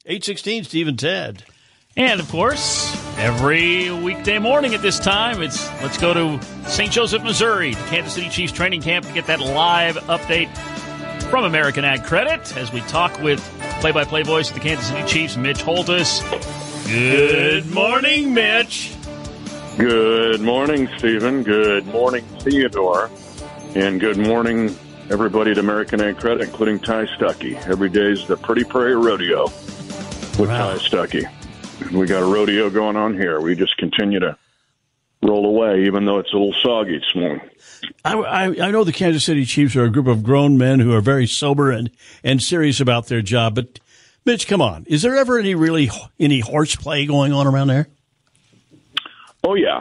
8:16, Steve and Ted. And, of course, every weekday morning at this time, let's go to St. Joseph, Missouri, to Kansas City Chiefs training camp to get that live update from American Ag Credit as we talk with play-by-play voice of the Kansas City Chiefs, Mitch Holthus. Good morning, Mitch. Good morning, Stephen. Good morning, Theodore. And good morning, everybody at American Ag Credit, including Ty Stuckey. Every day is the Pretty Prairie Rodeo with Ty Stuckey. We got a rodeo going on here. We just continue to roll away, even though it's a little soggy this morning. I know the Kansas City Chiefs are a group of grown men who are very sober and serious about their job. But, Mitch, come on. Is there ever any horseplay going on around there? Oh, yeah.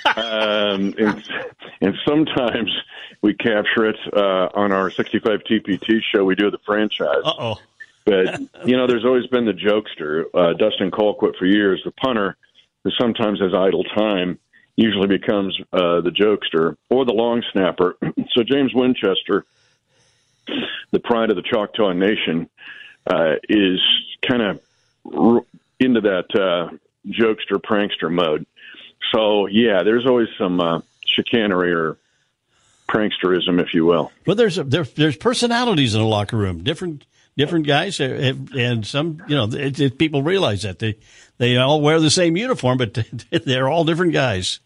And sometimes we capture it on our 65 TPT show we do at the franchise. Uh-oh. But, there's always been the jokester. Dustin Colquitt for years, the punter, who sometimes has idle time, usually becomes the jokester or the long snapper. So James Winchester, the pride of the Choctaw Nation, is kind of into that jokester, prankster mode. So, yeah, there's always some chicanery or pranksterism, if you will. Well, there's personalities in a locker room, different guys, and some, people realize that they all wear the same uniform, but they're all different guys.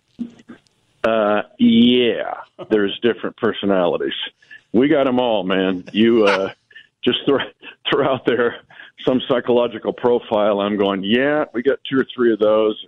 Yeah, there's different personalities. We got them all, man. You just throw out there some psychological profile. I'm going, yeah, we got two or three of those,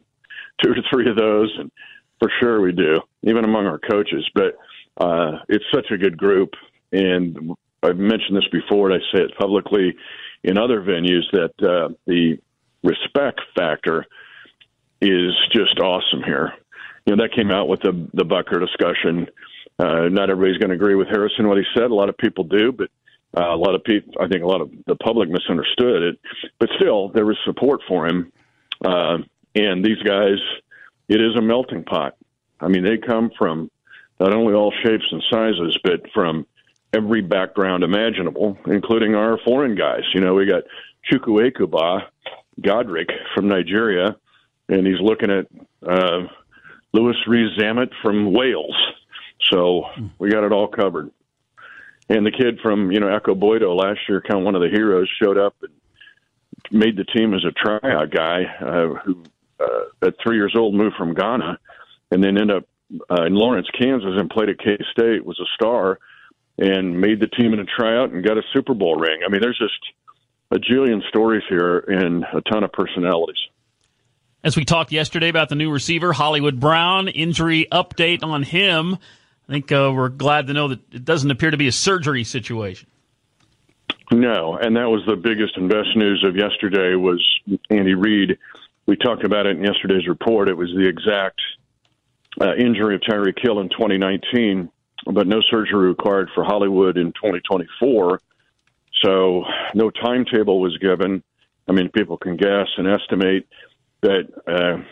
and for sure we do, even among our coaches. But it's such a good group, and I've mentioned this before, and I say it publicly in other venues, that the respect factor is just awesome here. That came out with the Bucker discussion. Not everybody's going to agree with Harrison, what he said. A lot of people do, but a lot of people, I think a lot of the public misunderstood it. But still, there was support for him. And these guys, it is a melting pot. I mean, they come from not only all shapes and sizes, but from every background imaginable, including our foreign guys. We got Chukwuekuba Godric from Nigeria, and he's looking at Louis Rees-Zammit from Wales. So we got it all covered. And the kid from, Echo Boydo last year, kind of one of the heroes, showed up and made the team as a tryout guy who, at 3 years old, moved from Ghana and then ended up in Lawrence, Kansas, and played at K-State, was a star, and made the team in a tryout and got a Super Bowl ring. I mean, there's just a jillion stories here and a ton of personalities. As we talked yesterday about the new receiver, Hollywood Brown, injury update on him. I think we're glad to know that it doesn't appear to be a surgery situation. No, and that was the biggest and best news of yesterday was Andy Reid. We talked about it in yesterday's report. It was the exact injury of Tyreek Hill in 2019, but no surgery required for Hollywood in 2024. So no timetable was given. I mean, people can guess and estimate that,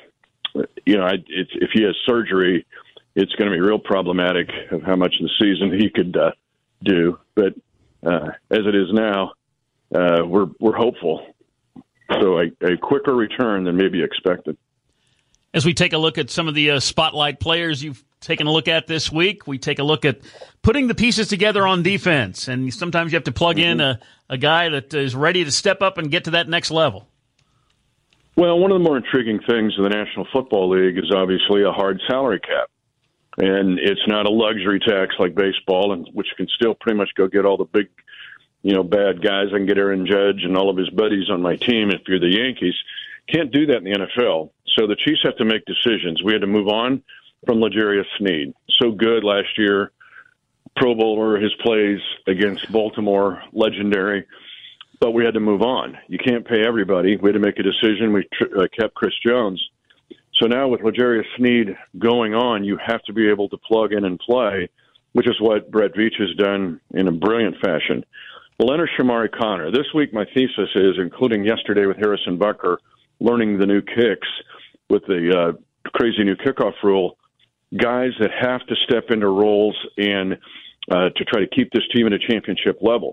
if he has surgery, it's going to be real problematic of how much of the season he could do. But as it is now, we're hopeful. So a quicker return than maybe expected. As we take a look at some of the spotlight players you've taken a look at this week, we take a look at putting the pieces together on defense. And sometimes you have to plug in a guy that is ready to step up and get to that next level. Well, one of the more intriguing things of the National Football League is obviously a hard salary cap. And it's not a luxury tax like baseball, and which can still pretty much go get all the big, bad guys. I can get Aaron Judge and all of his buddies on my team if you're the Yankees. Can't do that in the NFL. So the Chiefs have to make decisions. We had to move on from L'Jarius Sneed. So good last year. Pro Bowler, his plays against Baltimore, legendary. But we had to move on. You can't pay everybody. We had to make a decision. We kept Chris Jones. So now with L'Jarius Sneed going on, you have to be able to plug in and play, which is what Brett Veach has done in a brilliant fashion. Well, enter Shamari Connor. This week my thesis is, including yesterday with Harrison Bucker, learning the new kicks with the crazy new kickoff rule, guys that have to step into roles and to try to keep this team at a championship level.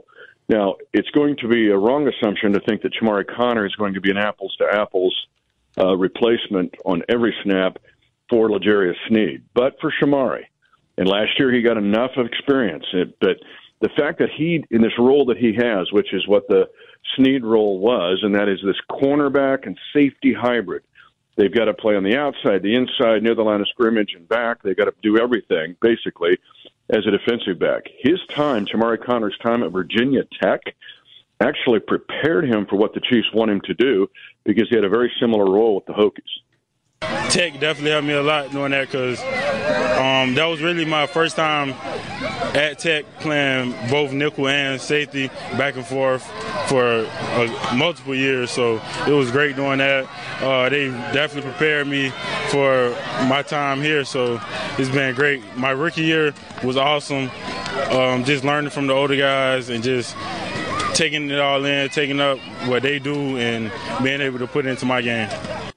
Now, it's going to be a wrong assumption to think that Chamari Connor is going to be an apples-to-apples replacement on every snap for L'Jarius Sneed. But for Chamari, and last year he got enough of experience, but the fact that he, in this role that he has, which is what the Sneed role was, and that is this cornerback and safety hybrid. They've got to play on the outside, the inside, near the line of scrimmage and back. They've got to do everything, basically, as a defensive back. His time, Chamari Connor's time at Virginia Tech, actually prepared him for what the Chiefs want him to do because he had a very similar role with the Hokies. Tech definitely helped me a lot doing that because that was really my first time at Tech playing both nickel and safety back and forth for multiple years. So it was great doing that. They definitely prepared me for my time here. So it's been great. My rookie year was awesome. Just learning from the older guys and just taking it all in, taking up what they do and being able to put it into my game.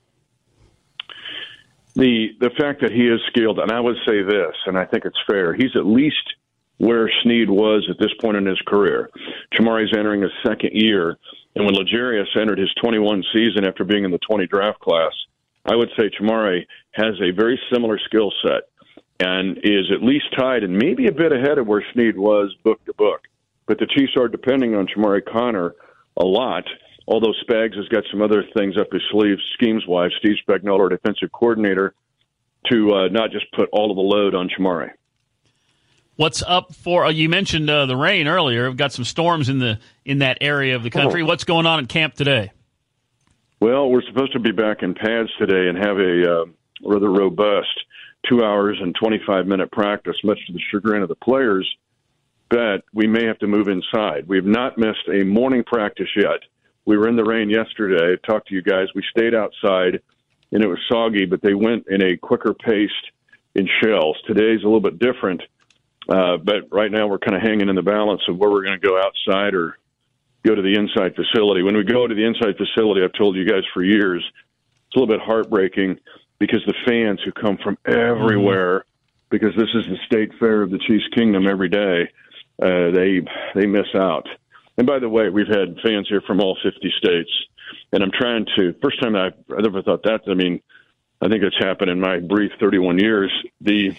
The fact that he is skilled, and I would say this, and I think it's fair, he's at least where Sneed was at this point in his career. Chamari's entering his second year, and when L'Jarius entered his 21 season after being in the 20 draft class, I would say Chamari has a very similar skill set and is at least tied and maybe a bit ahead of where Sneed was book to book. But the Chiefs are depending on Chamari Connor a lot, although Spags has got some other things up his sleeve, schemes-wise, Steve Spagnuolo, our defensive coordinator, to not just put all of the load on Chamari. What's up for? You mentioned the rain earlier. We've got some storms in that area of the country. What's going on at camp today? Well, we're supposed to be back in pads today and have a rather robust 2 hours and 25-minute practice, much to the chagrin of the players. But we may have to move inside. We have not missed a morning practice yet. We were in the rain yesterday. I talked to you guys. We stayed outside, and it was soggy, but they went in a quicker pace in shells. Today's a little bit different, but right now we're kind of hanging in the balance of where we're going to go outside or go to the inside facility. When we go to the inside facility, I've told you guys for years, it's a little bit heartbreaking because the fans who come from everywhere, because this is the state fair of the Chiefs Kingdom every day, they miss out. And by the way, we've had fans here from all 50 states, and I'm trying to, first time I ever thought that, I mean, I think it's happened in my brief 31 years, that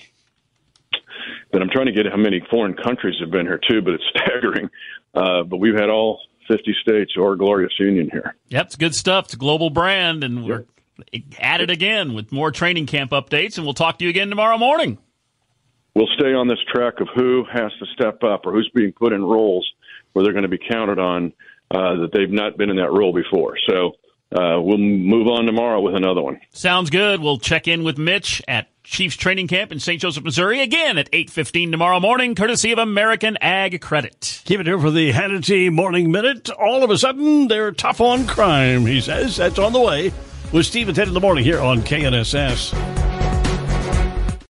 I'm trying to get how many foreign countries have been here too, but it's staggering. But we've had all 50 states, our glorious union here. Yep, it's good stuff. It's a global brand, and we're at it again with more training camp updates, and we'll talk to you again tomorrow morning. We'll stay on this track of who has to step up or who's being put in roles where they're going to be counted on that they've not been in that role before. So we'll move on tomorrow with another one. Sounds good. We'll check in with Mitch at Chiefs Training Camp in St. Joseph, Missouri, again at 8:15 tomorrow morning, courtesy of American Ag Credit. Keep it here for the Hannity Morning Minute. All of a sudden, they're tough on crime, he says. That's on the way with Steve and Ted in the morning here on KNSS.